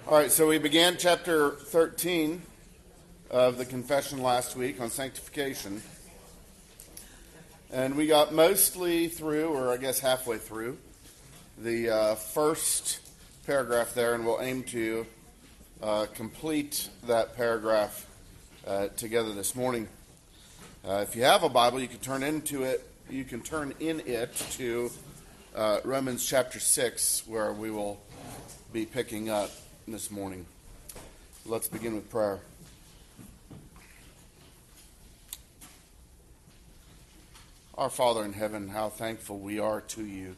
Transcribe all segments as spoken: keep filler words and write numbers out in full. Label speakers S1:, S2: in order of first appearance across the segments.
S1: All right, so we began chapter thirteen of the confession last week on sanctification. And we got mostly through, or I guess halfway through, the uh, first paragraph there, and we'll aim to uh, complete that paragraph uh, together this morning. Uh, if you have a Bible, you can turn into it. You can turn in it to uh, Romans chapter six, where we will be picking up this morning. Let's begin with prayer. Our Father in heaven, how thankful we are to you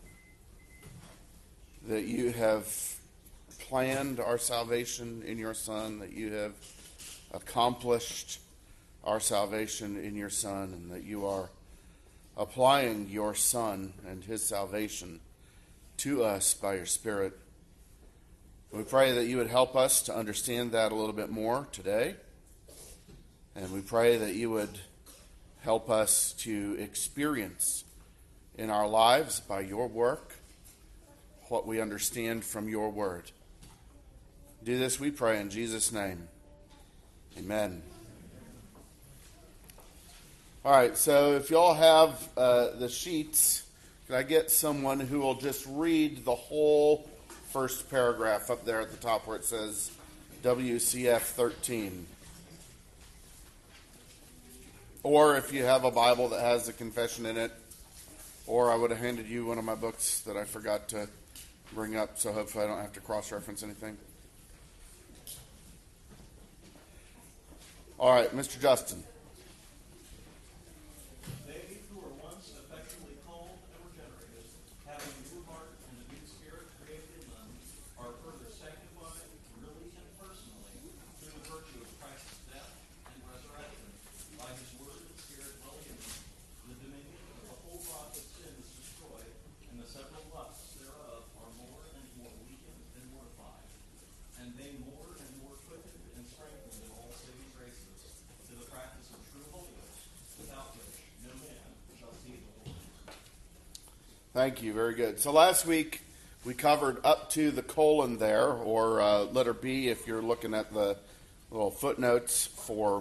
S1: that you have planned our salvation in your Son, that you have accomplished our salvation in your Son, and that you are applying your Son and his salvation to us by your Spirit. We pray that you would help us to understand that a little bit more today. And we pray that you would help us to experience in our lives by your work what we understand from your word. Do this, we pray, in Jesus' name. Amen. All right, so if you all have uh, the sheets, can I get someone who will just read the whole first paragraph up there at the top where it says W C F thirteen? Or if you have a Bible that has the confession in it, or I would have handed you one of my books that I forgot to bring up, so hopefully I don't have to cross-reference anything. All right, Mister Justin. Thank you. Very good. So last week we covered up to the colon there, or uh, letter B if you're looking at the little footnotes for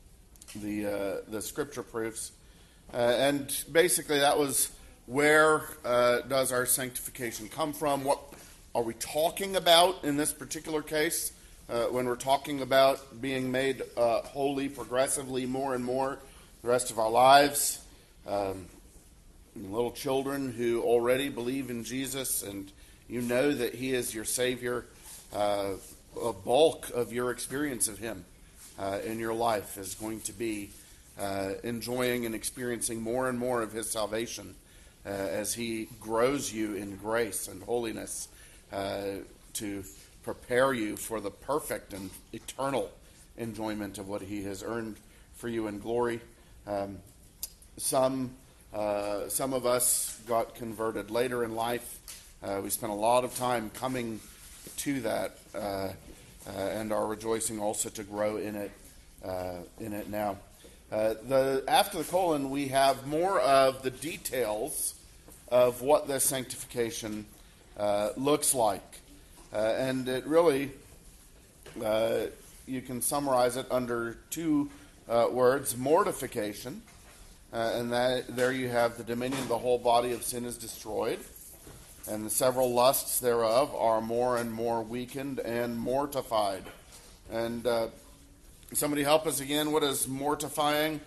S1: the uh, the scripture proofs. Uh, and basically that was where uh, does our sanctification come from? What are we talking about in this particular case uh, when we're talking about being made uh, holy progressively more and more the rest of our lives? Um Little children who already believe in Jesus and you know that he is your Savior, uh, a bulk of your experience of him uh, in your life is going to be uh, enjoying and experiencing more and more of his salvation uh, as he grows you in grace and holiness uh, to prepare you for the perfect and eternal enjoyment of what he has earned for you in glory. Um, some... Uh, some of us got converted later in life. Uh, we spent a lot of time coming to that uh, uh, and are rejoicing also to grow in it uh, in it now. Uh, the after the colon, we have more of the details of what this sanctification uh, looks like. Uh, and it really, uh, you can summarize it under two uh, words: mortification. Uh, and that there you have the dominion of the whole body of sin is destroyed, and the several lusts thereof are more and more weakened and mortified. And uh, somebody help us again. What is mortifying?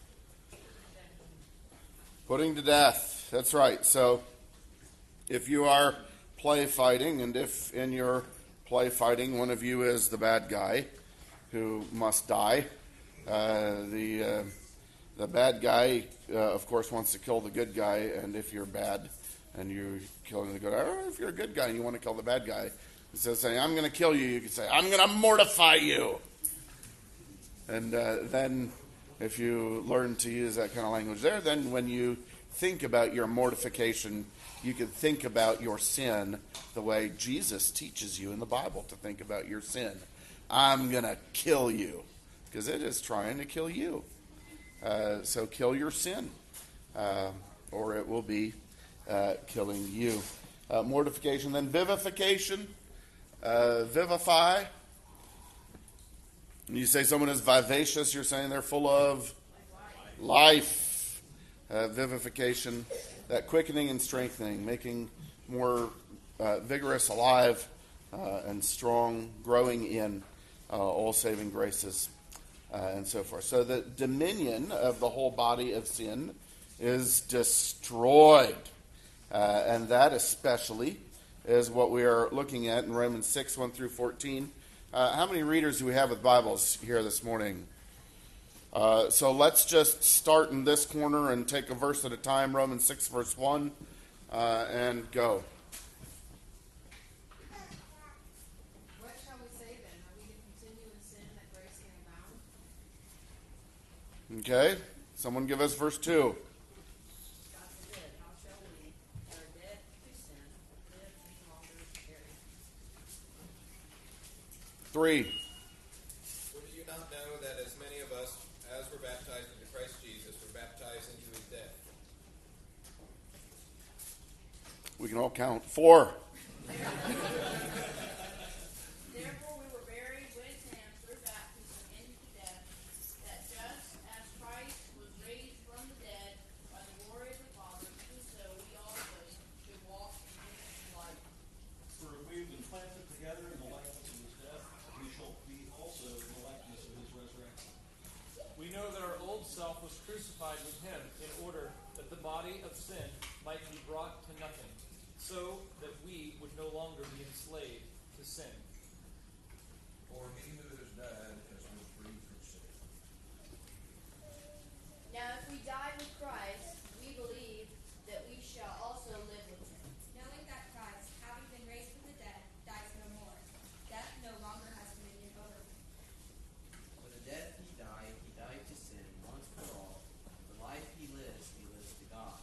S1: Putting to death. That's right. So if you are play fighting, and if in your play fighting one of you is the bad guy who must die, uh, the... Uh, The bad guy, uh, of course, wants to kill the good guy, and if you're bad and you're killing the good guy, or if you're a good guy and you want to kill the bad guy, instead of saying, I'm going to kill you, you can say, I'm going to mortify you. And uh, then if you learn to use that kind of language there, then when you think about your mortification, you can think about your sin the way Jesus teaches you in the Bible to think about your sin. I'm going to kill you, because it is trying to kill you. Uh, so kill your sin, uh, or it will be uh, killing you. Uh, mortification, then vivification. Uh, vivify. When you say someone is vivacious, you're saying they're full of life. Uh, vivification, that quickening and strengthening, making more uh, vigorous, alive, uh, and strong, growing in uh, all saving graces, uh, and so forth. So the dominion of the whole body of sin is destroyed. Uh, and that especially is what we are looking at in Romans six, one through fourteen. Uh, how many readers do we have with Bibles here this morning? Uh, so let's just start in this corner and take a verse at a time. Romans six, verse one, uh, and go.
S2: What shall we say then? Are we to continue in sin that grace may abound?
S1: Okay. Someone give us verse two.
S2: God forbid. How shall we, that are dead to sin, live any longer therein?
S1: Three.
S3: Or do you not know that as many of us as were baptized into Christ Jesus were baptized into his death?
S1: We can all count. Four.
S2: Therefore we were buried with him through baptism into death, that just as Christ was raised from the dead by the glory of the Father, even so we also should walk in newness of life.
S4: For if we have been planted together in the likeness of his death, we shall be also in the likeness of his resurrection.
S5: We know that our old self was crucified with him in order that the body of sin might be brought to nothing, so that we would no longer be enslaved to sin.
S3: For he who has died has been freed from sin.
S6: Now if we died with Christ, we believe that we shall also live with him.
S7: Knowing that Christ, having been raised from the dead, dies no more, death no longer has dominion over him.
S8: For the death he died, he died to sin once for all. The life he lives, he lives to God.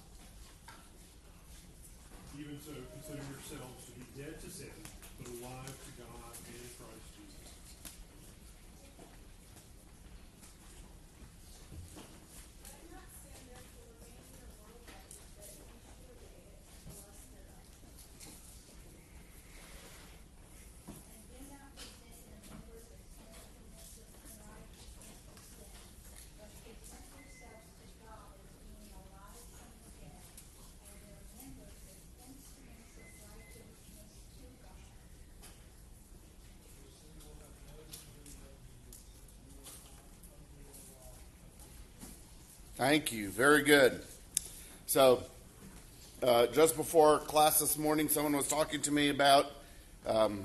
S9: Even so, consider yourselves to be dead to sin, but alive to God in Christ Jesus.
S7: Let not sin therefore remain in your mortal body, that you should obey it to the lust thereof. And do not present your members as instruments of unrighteousness to sin, but present yourselves to God as being alive from the dead, and your members as instruments of righteousness to God.
S1: Thank you. Very good. So, uh, just before class this morning, someone was talking to me about um,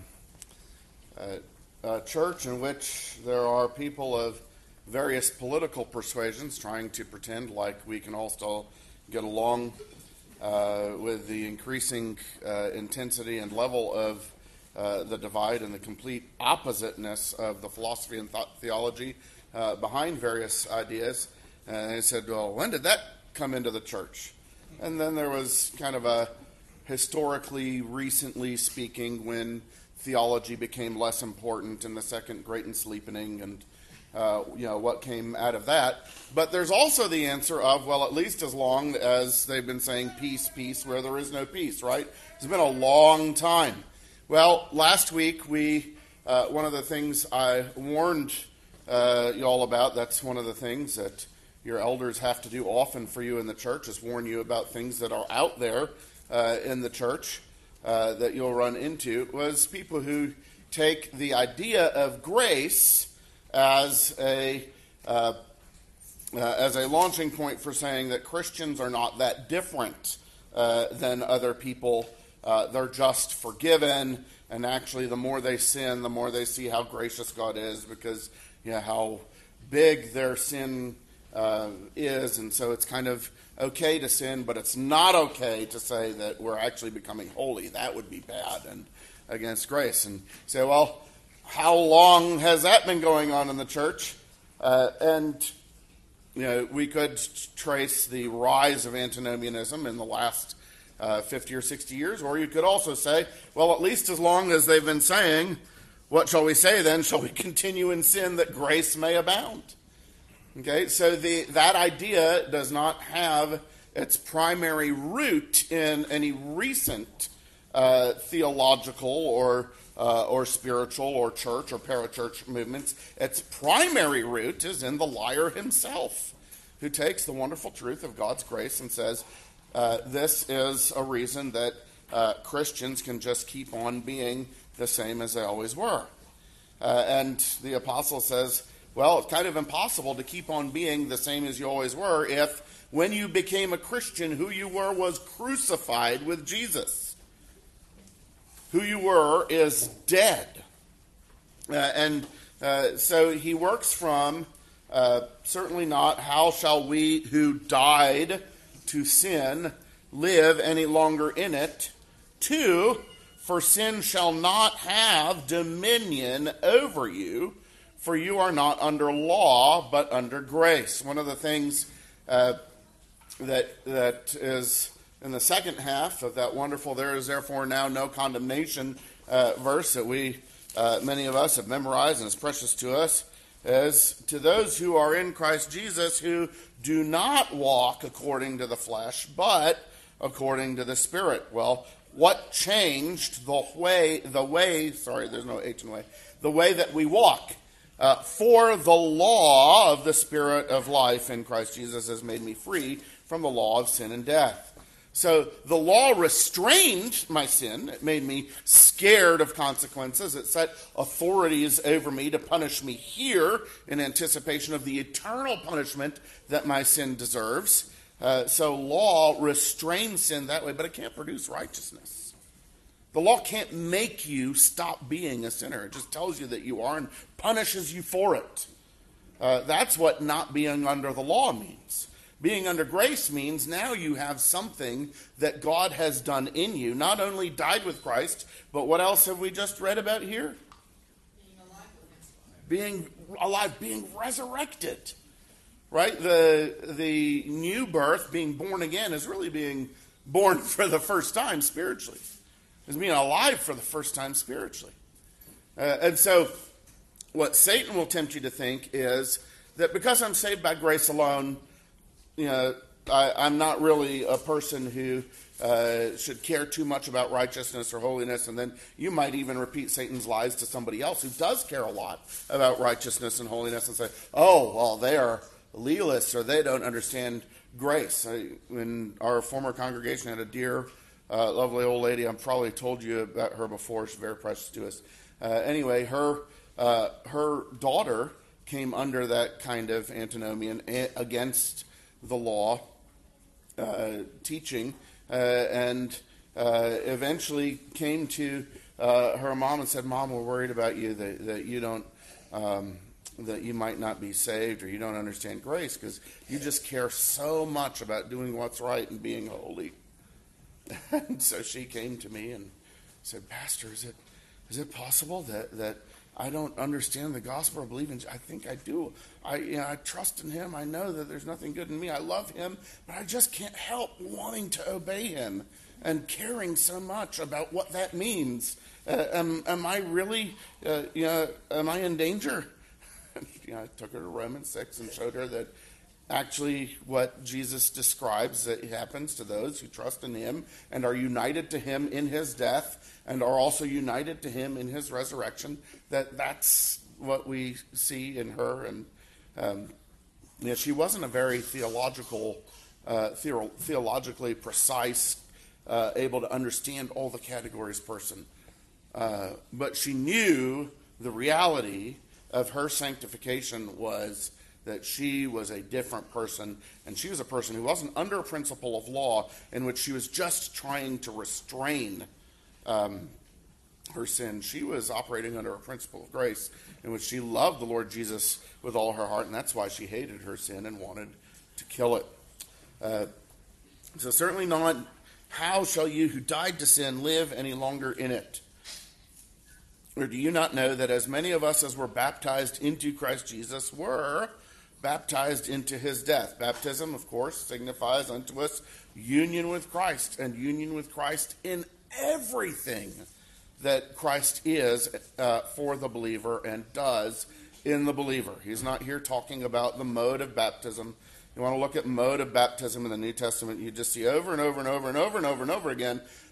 S1: a, a church in which there are people of various political persuasions trying to pretend like we can all still get along uh, with the increasing uh, intensity and level of uh, the divide and the complete oppositeness of the philosophy and th- theology uh, behind various ideas. And they said, well, when did that come into the church? And then there was kind of a historically, recently speaking, when theology became less important in the Second Great Ensleepening and, uh, you know, what came out of that. But there's also the answer of, well, at least as long as they've been saying peace, peace, where there is no peace, right? It's been a long time. Well, last week, we uh, one of the things I warned uh, you all about, that's one of the things that your elders have to do often for you in the church, is warn you about things that are out there uh, in the church uh, that you'll run into, was people who take the idea of grace as a uh, uh, as a launching point for saying that Christians are not that different uh, than other people. Uh, they're just forgiven, and actually the more they sin, the more they see how gracious God is, because you know, how big their sin Uh, is, and so it's kind of okay to sin, but it's not okay to say that we're actually becoming holy. That would be bad and against grace. And you say, well, how long has that been going on in the church? Uh, and you know, we could trace the rise of antinomianism in the last uh, fifty or sixty years, or you could also say, well, at least as long as they've been saying, what shall we say then? Shall we continue in sin that grace may abound? Okay, so the that idea does not have its primary root in any recent uh, theological or uh, or spiritual or church or parachurch movements. Its primary root is in the liar himself, who takes the wonderful truth of God's grace and says, uh, this is a reason that uh, Christians can just keep on being the same as they always were. Uh, and the apostle says, well, it's kind of impossible to keep on being the same as you always were if when you became a Christian, who you were was crucified with Jesus. Who you were is dead. Uh, and uh, so he works from, uh, certainly not, how shall we who died to sin live any longer in it, to, for sin shall not have dominion over you, for you are not under law, but under grace. One of the things uh, that that is in the second half of that wonderful "there is therefore now no condemnation" uh, verse that we, uh, many of us have memorized and is precious to us, is to those who are in Christ Jesus, who do not walk according to the flesh, but according to the Spirit. Well, what changed the way, the way, sorry, there's no H in the way, the way that we walk? Uh, for the law of the Spirit of life in Christ Jesus has made me free from the law of sin and death. So the law restrained my sin. It made me scared of consequences. It set authorities over me to punish me here in anticipation of the eternal punishment that my sin deserves. Uh, so law restrains sin that way, but it can't produce righteousness. The law can't make you stop being a sinner. It just tells you that you are and punishes you for it. Uh, that's what not being under the law means. Being under grace means now you have something that God has done in you. Not only died with Christ, but what else have we just read about here? Being alive, being resurrected. Right? The, the new birth, being born again, is really being born for the first time spiritually. Is being alive for the first time spiritually. Uh, and so what Satan will tempt you to think is that because I'm saved by grace alone, you know, I, I'm not really a person who uh, should care too much about righteousness or holiness. And then you might even repeat Satan's lies to somebody else who does care a lot about righteousness and holiness and say, oh, well, they are legalists or they don't understand grace. I, when our former congregation had a dear Uh, lovely old lady, I've probably told you about her before. She's very precious to us. Uh, anyway, her uh, her daughter came under that kind of antinomian a- against the law uh, teaching, uh, and uh, eventually came to uh, her mom and said, "Mom, we're worried about you that, that you don't um, that you might not be saved or you don't understand grace because you just care so much about doing what's right and being holy." And so she came to me and said, "Pastor, is it is it possible that, that I don't understand the gospel or believe in? I think I do. I you know I trust in Him. I know that there's nothing good in me. I love Him, but I just can't help wanting to obey Him and caring so much about what that means. Uh, am, am I really uh, you know am I in danger?" you know, I took her to Romans six and showed her that actually what Jesus describes that happens to those who trust in Him and are united to Him in His death and are also united to Him in His resurrection, that that's what we see in her. And um, you know, she wasn't a very theological, uh, theo- theologically precise, uh, able to understand all the categories person. Uh, but she knew the reality of her sanctification was that she was a different person, and she was a person who wasn't under a principle of law in which she was just trying to restrain um, her sin. She was operating under a principle of grace in which she loved the Lord Jesus with all her heart, and that's why she hated her sin and wanted to kill it. Uh, so certainly not, how shall you who died to sin live any longer in it? Or do you not know that as many of us as were baptized into Christ Jesus were baptized into His death? Baptism, of course, signifies unto us union with Christ, and union with Christ in everything that Christ is uh, for the believer and does in the believer. He's not here talking about the mode of baptism. You want to look at mode of baptism in the New Testament, you just see over and over and over and over and over and over again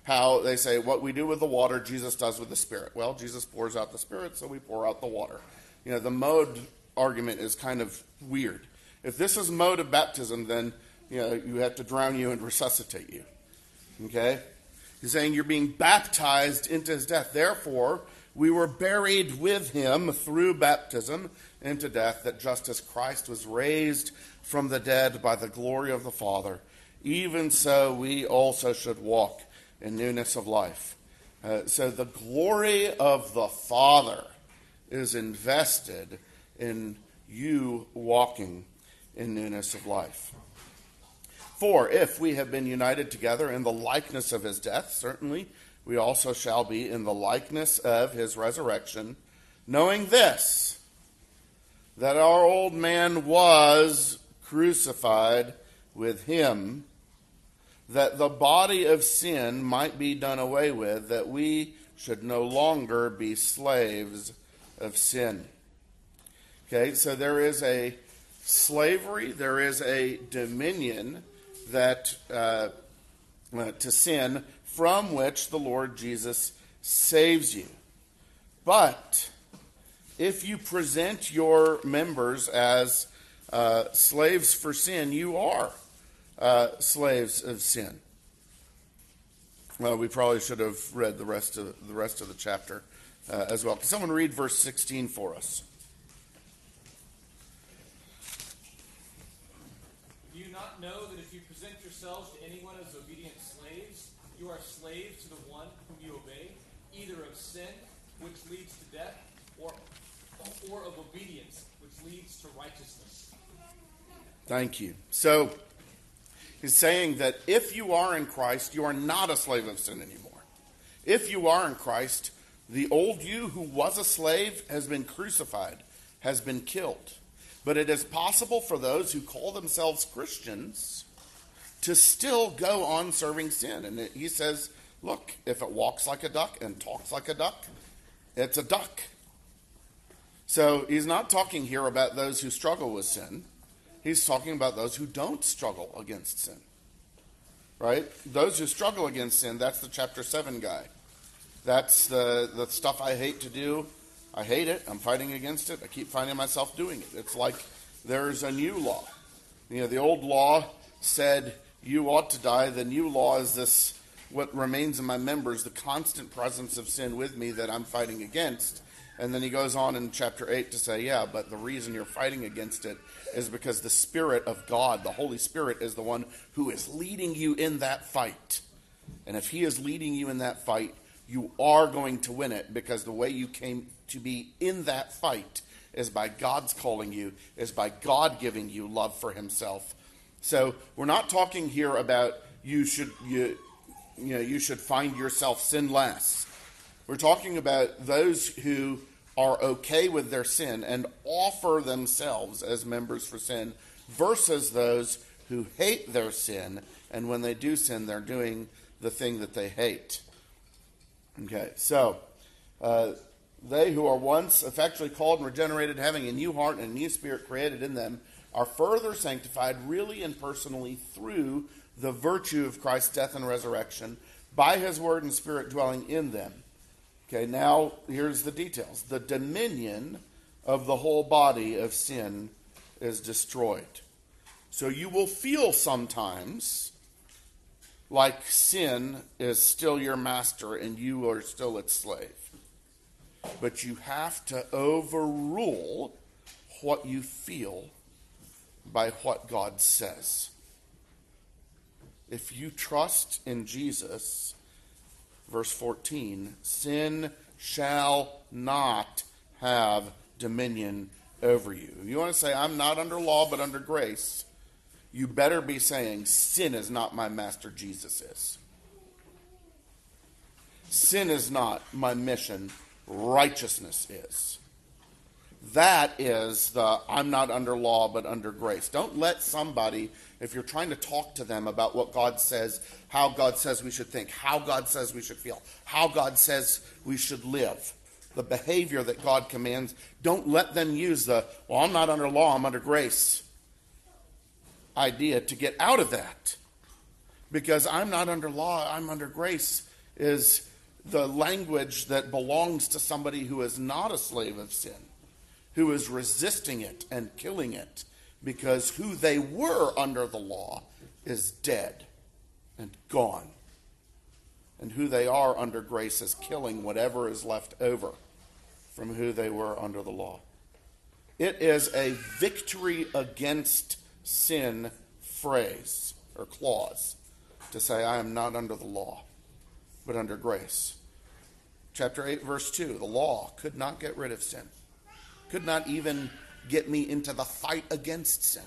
S1: how they say what we do with the water, Jesus does with the Spirit. Well, Jesus pours out the Spirit, so we pour out the water. You know, the mode argument is kind of weird. If this is mode of baptism, then, you know, you have to drown you and resuscitate you. Okay? He's saying you're being baptized into his death. Therefore, we were buried with him through baptism into death, that just as Christ was raised from the dead by the glory of the Father, even so we also should walk in newness of life. Uh, so the glory of the Father is invested in you walking in newness of life. For if we have been united together in the likeness of his death, certainly we also shall be in the likeness of his resurrection, knowing this, that our old man was crucified with him, that the body of sin might be done away with, that we should no longer be slaves of sin. Okay, so there is a slavery, there is a dominion that uh, uh, to sin from which the Lord Jesus saves you. But if you present your members as uh, slaves for sin, you are uh, slaves of sin. Well, we probably should have read the rest of the rest of the chapter uh, as well. Can someone read verse sixteen for us?
S5: Do you not know that if you present yourselves to anyone as obedient slaves, you are slaves to the one whom you obey, either of sin, which leads to death, or, or of obedience, which leads to righteousness?
S1: Thank you. So, he's saying that if you are in Christ, you are not a slave of sin anymore. If you are in Christ, the old you who was a slave has been crucified, has been killed. But it is possible for those who call themselves Christians to still go on serving sin. And it, he says, look, if it walks like a duck and talks like a duck, it's a duck. So he's not talking here about those who struggle with sin. He's talking about those who don't struggle against sin. Right? Those who struggle against sin, that's the chapter seven guy. That's the, the stuff I hate to do. I hate it. I'm fighting against it. I keep finding myself doing it. It's like there's a new law. You know, the old law said you ought to die. The new law is this, what remains in my members, the constant presence of sin with me that I'm fighting against. And then he goes on in chapter eight to say, yeah, but the reason you're fighting against it is because the Spirit of God, the Holy Spirit, is the one who is leading you in that fight. And if he is leading you in that fight, you are going to win it, because the way you came to be in that fight is by God's calling you, is by God giving you love for himself. So we're not talking here about you should you you know you should find yourself sinless. We're talking about those who are okay with their sin and offer themselves as members for sin, versus those who hate their sin, and when they do sin, they're doing the thing that they hate. Okay, so uh, they who are once effectually called and regenerated, having a new heart and a new spirit created in them, are further sanctified really and personally through the virtue of Christ's death and resurrection, by his word and spirit dwelling in them. Okay, now here's the details. The dominion of the whole body of sin is destroyed. So you will feel sometimes like sin is still your master and you are still its slave. But you have to overrule what you feel by what God says. If you trust in Jesus, verse fourteen, sin shall not have dominion over you. If you want to say, I'm not under law but under grace, you better be saying, sin is not my master, Jesus is. Sin is not my mission, righteousness is. That is the, I'm not under law but under grace. Don't let somebody, if you're trying to talk to them about what God says, how God says we should think, how God says we should feel, how God says we should live, the behavior that God commands, don't let them use the, well, I'm not under law, I'm under grace idea to get out of that. Because I'm not under law, I'm under grace is the language that belongs to somebody who is not a slave of sin, who is resisting it and killing it, because who they were under the law is dead and gone. And who they are under grace is killing whatever is left over from who they were under the law. It is a victory against sin phrase or clause to say, I am not under the law, but under grace. Chapter eight, verse two, the law could not get rid of sin, could not even get me into the fight against sin.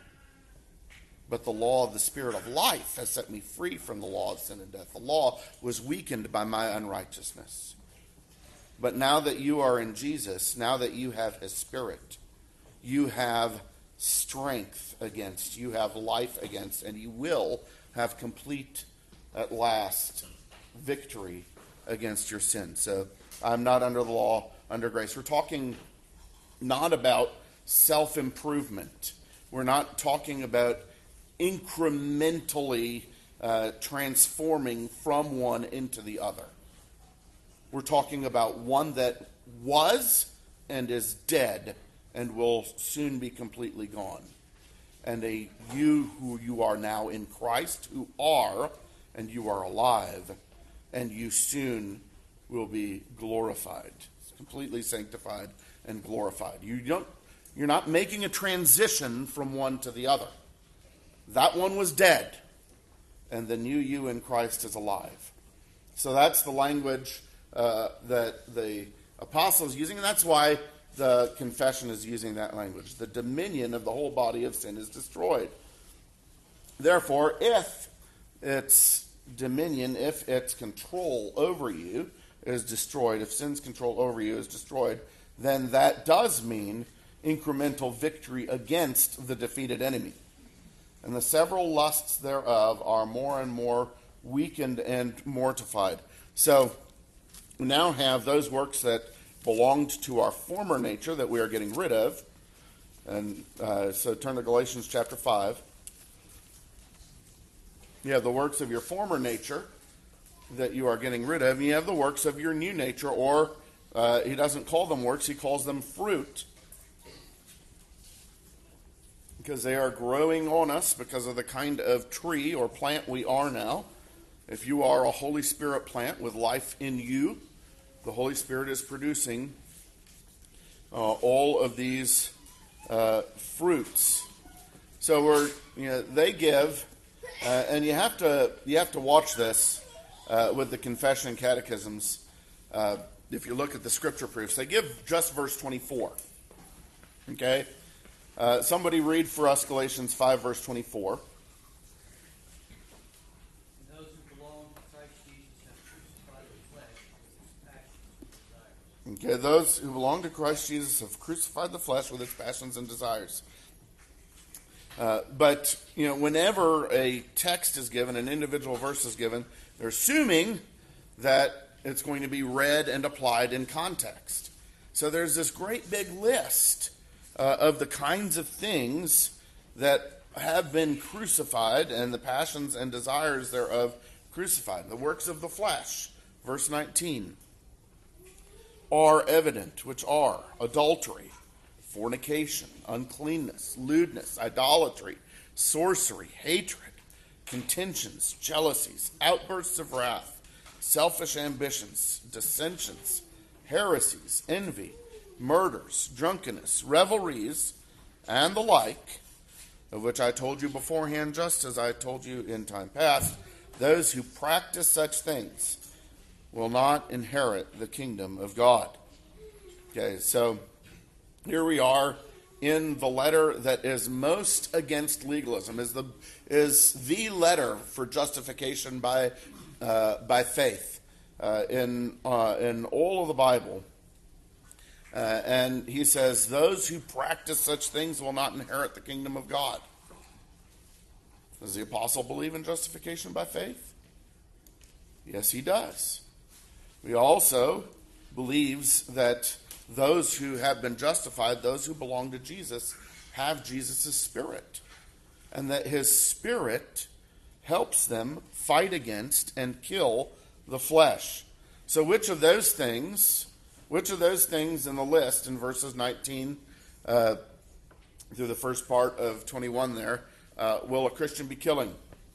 S1: But the law of the Spirit of life has set me free from the law of sin and death. The law was weakened by my unrighteousness. But now that you are in Jesus, now that you have his Spirit, you have strength against, you have life against, and you will have complete, at last, victory against your sin. So I'm not under the law, under grace. We're talking not about self-improvement. We're not talking about incrementally uh, transforming from one into the other. We're talking about one that was and is dead and will soon be completely gone. And a you who you are now in Christ, who are, and you are alive, and you soon will be glorified, completely sanctified and glorified. You don't, you're not making a transition from one to the other. That one was dead, and the new you in Christ is alive. So that's the language uh, that the apostle is using, and that's why the confession is using that language. The dominion of the whole body of sin is destroyed. Therefore, if its dominion, if its control over you is destroyed, if sin's control over you is destroyed, then that does mean incremental victory against the defeated enemy. And the several lusts thereof are more and more weakened and mortified. So we now have those works that belonged to our former nature that we are getting rid of. And uh, so turn to Galatians chapter five. You have the works of your former nature that you are getting rid of. And you have the works of your new nature, or uh, he doesn't call them works, he calls them fruit. Because they are growing on us because of the kind of tree or plant we are now. If you are a Holy Spirit plant with life in you, the Holy Spirit is producing uh, all of these uh, fruits. So we're, you know, they give, uh, and you have to you have to watch this uh, with the confession and catechisms. Uh, if you look at the scripture proofs, they give just verse twenty-four. Okay. Uh, somebody read for us Galatians five, verse twenty-four.
S8: Those who belong to Christ Jesus have crucified the flesh with its passions and desires.
S1: Okay, those who belong to Christ Jesus have crucified the flesh with its passions and desires. Uh, but, you know, whenever a text is given, an individual verse is given, they're assuming that it's going to be read and applied in context. So there's this great big list Uh, of the kinds of things that have been crucified and the passions and desires thereof crucified. The works of the flesh, verse nineteen, are evident, which are adultery, fornication, uncleanness, lewdness, idolatry, sorcery, hatred, contentions, jealousies, outbursts of wrath, selfish ambitions, dissensions, heresies, envy, murders, drunkenness, revelries, and the like, of which I told you beforehand, just as I told you in time past. Those who practice such things will not inherit the kingdom of God. Okay, so here we are in the letter that is most against legalism, is the is the letter for justification by uh, by faith uh, in uh, in all of the Bible. Uh, and he says, those who practice such things will not inherit the kingdom of God. Does the apostle believe in justification by faith? Yes, he does. He also believes that those who have been justified, those who belong to Jesus, have Jesus' Spirit. And that his Spirit helps them fight against and kill the flesh. So which of those things, which of those things in the list in verses nineteen uh, through the first part of twenty-one there, uh, will a Christian be killing?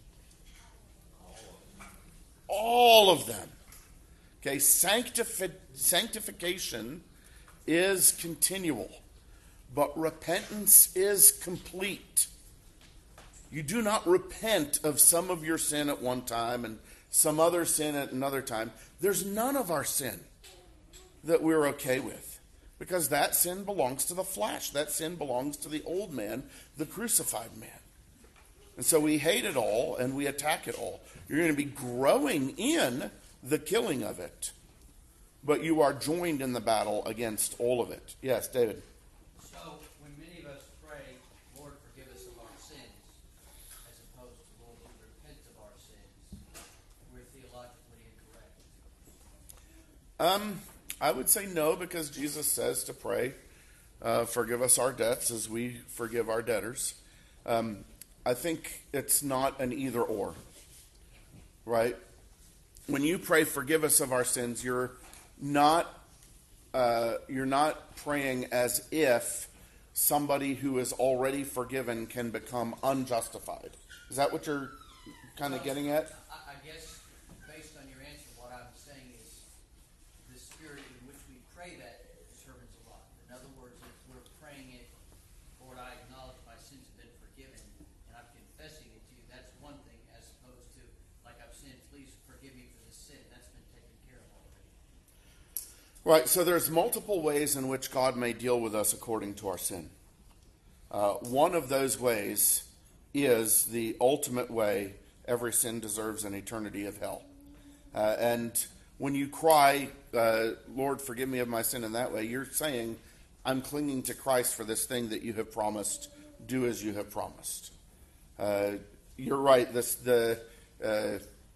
S1: All of them. Okay, sanctifi- sanctification is continual, but repentance is complete. You do not repent of some of your sin at one time and some other sin at another time. There's none of our sin that we're okay with, because that sin belongs to the flesh. That sin belongs to the old man, the crucified man. And so we hate it all and we attack it all. You're going to be growing in the killing of it, but you are joined in the battle against all of it. Yes, David.
S8: So, when many of us pray, Lord, forgive us of our sins, as opposed to Lord, we repent of our sins, we're theologically incorrect.
S1: Um, I would say no, because Jesus says to pray, uh, forgive us our debts as we forgive our debtors. Um, I think it's not an either or, right? When you pray, forgive us of our sins, you're not uh, you're not praying as if somebody who is already forgiven can become unjustified. Is that what you're kind of getting at?
S8: I, I guess, based on your answer, what I'm saying is the spirit in which we pray that determines a lot. In other words, if we're praying it, Lord, I acknowledge my sins have been forgiven, and I'm confessing it to you, that's one thing, as opposed to, like I've sinned, please forgive me for this sin. That's been taken care of already.
S1: Right, so there's multiple ways in which God may deal with us according to our sin. Uh, one of those ways is the ultimate way every sin deserves an eternity of hell. Uh, and when you cry, uh, Lord, forgive me of my sin in that way, you're saying, I'm clinging to Christ for this thing that you have promised. Do as you have promised. Uh, you're right. This the uh,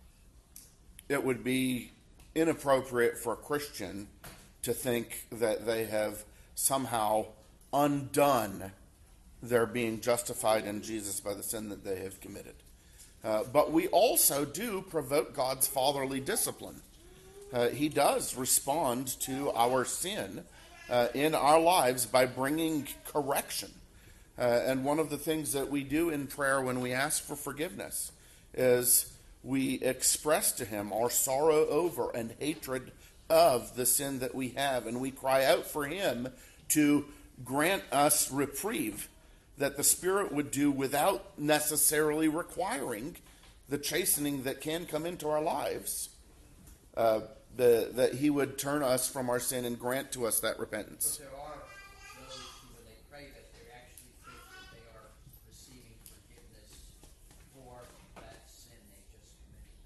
S1: it would be inappropriate for a Christian to think that they have somehow undone their being justified in Jesus by the sin that they have committed. Uh, but we also do provoke God's fatherly discipline. Uh, he does respond to our sin uh, in our lives by bringing correction. Uh, and one of the things that we do in prayer when we ask for forgiveness is we express to him our sorrow over and hatred of the sin that we have, and we cry out for him to grant us reprieve that the Spirit would do without necessarily requiring the chastening that can come into our lives, uh, the, that he would turn us from our sin and grant to us that repentance.
S8: But there are those who, when they pray that, they actually think that they are receiving forgiveness for that sin they just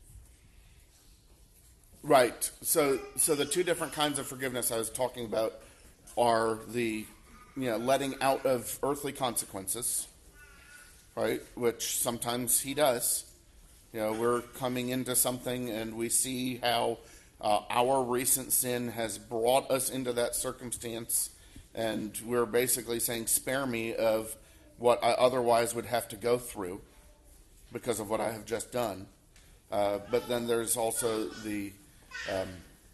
S8: committed.
S1: Right. So, so the two different kinds of forgiveness I was talking about are the, you know, letting out of earthly consequences, right? Which sometimes he does. You know, we're coming into something and we see how uh, our recent sin has brought us into that circumstance, and we're basically saying, spare me of what I otherwise would have to go through because of what I have just done. Uh, but then there's also the Um,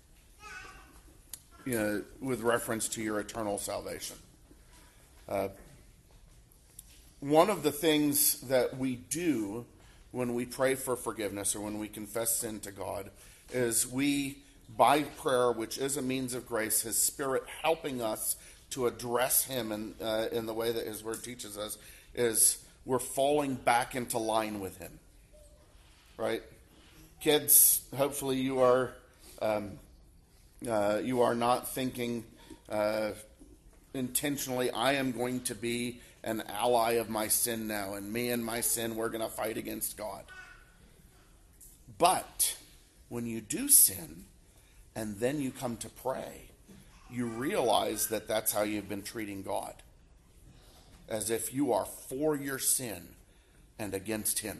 S1: you know, with reference to your eternal salvation. Uh, one of the things that we do when we pray for forgiveness or when we confess sin to God is we, by prayer, which is a means of grace, his Spirit helping us to address him in, uh, in the way that his word teaches us, is we're falling back into line with him. Right? Kids, hopefully you are... Um, uh, you are not thinking uh, intentionally, I am going to be an ally of my sin now, and me and my sin, we're going to fight against God. But when you do sin, and then you come to pray, you realize that that's how you've been treating God. As if you are for your sin and against him.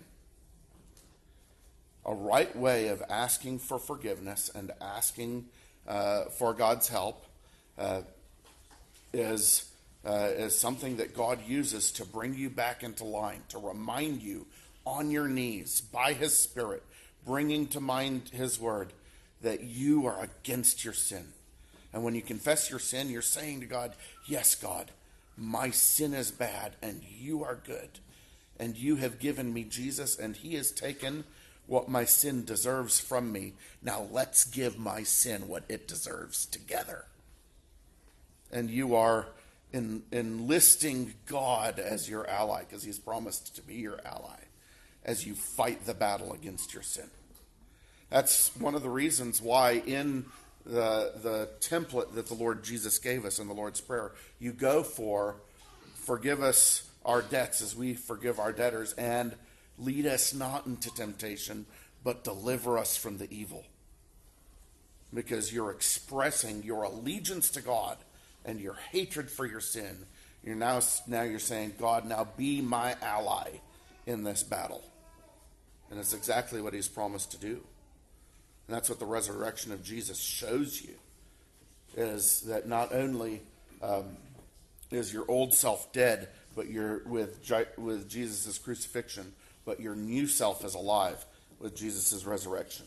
S1: A right way of asking for forgiveness and asking uh, for God's help uh, is, uh, is something that God uses to bring you back into line, to remind you on your knees by his Spirit, bringing to mind his word. that you are against your sin. And when you confess your sin, you're saying to God, yes, God, my sin is bad and you are good. And you have given me Jesus and he has taken what my sin deserves from me. Now let's give my sin what it deserves together. And you are in, enlisting God as your ally, because he's promised to be your ally as you fight the battle against your sin. That's one of the reasons why in the, the template that the Lord Jesus gave us in the Lord's Prayer, you go for, forgive us our debts as we forgive our debtors, and lead us not into temptation, but deliver us from the evil. Because you're expressing your allegiance to God and your hatred for your sin. You're now, now you're saying, God, now be my ally in this battle. And it's exactly what he's promised to do. And that's what the resurrection of Jesus shows you, is that not only um, is your old self dead, but you're with, with Jesus' crucifixion, but your new self is alive with Jesus' resurrection.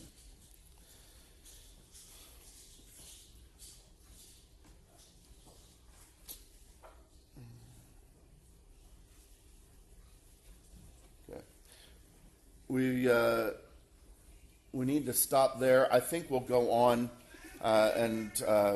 S1: Okay. We... Uh, We need to stop there. I think we'll go on uh, and uh,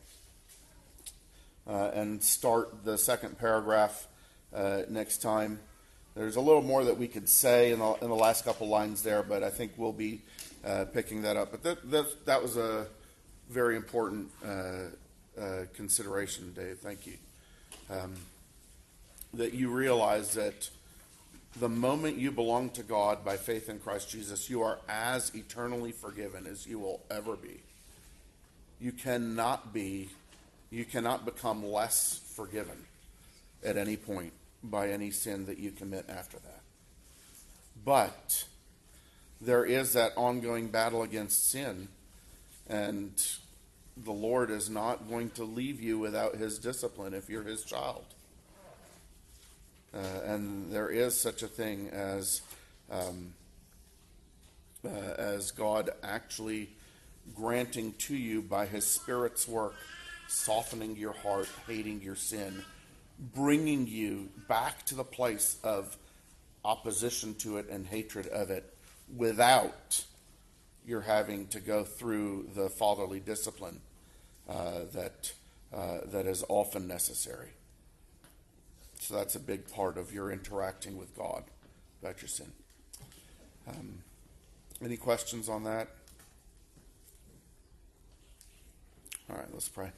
S1: uh, and start the second paragraph uh, next time. There's a little more that we could say in the, in the last couple lines there, but I think we'll be uh, picking that up. But that, that, that was a very important uh, uh, consideration, Dave. Thank you. Um, that you realize that the moment you belong to God by faith in Christ Jesus, you are as eternally forgiven as you will ever be. You cannot be, you cannot become less forgiven at any point by any sin that you commit after that. But there is that ongoing battle against sin, and the Lord is not going to leave you without his discipline if you're his child. Uh, and there is such a thing as um, uh, as God actually granting to you by his Spirit's work, softening your heart, hating your sin, bringing you back to the place of opposition to it and hatred of it without your having to go through the fatherly discipline uh, that uh, that is often necessary. So that's a big part of your interacting with God about your sin. Um, any questions on that? All right, let's pray.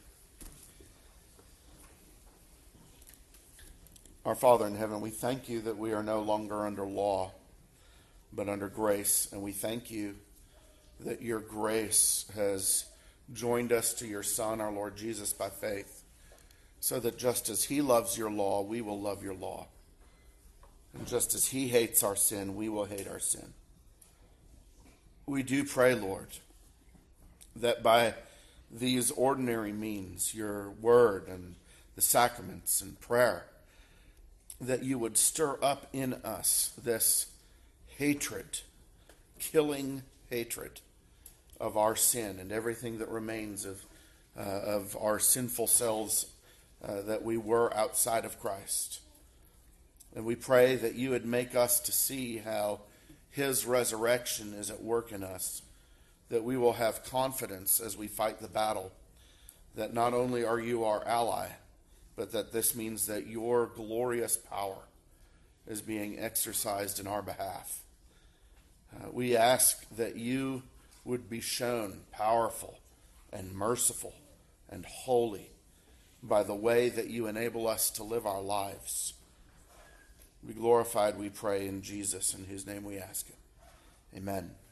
S1: Our Father in heaven, we thank you that we are no longer under law, but under grace. And we thank you that your grace has joined us to your Son, our Lord Jesus, by faith. So that just as he loves your law, we will love your law. And just as he hates our sin, we will hate our sin. We do pray, Lord, that by these ordinary means, your word and the sacraments and prayer, that you would stir up in us this hatred, killing hatred of our sin and everything that remains of, uh, of our sinful selves Uh, that we were outside of Christ. And we pray that you would make us to see how his resurrection is at work in us, that we will have confidence as we fight the battle, that not only are you our ally, but that this means that your glorious power is being exercised in our behalf. Uh, we ask that you would be shown powerful and merciful and holy by the way that you enable us to live our lives. Be glorified, we pray, in Jesus, in whose name we ask it. Amen.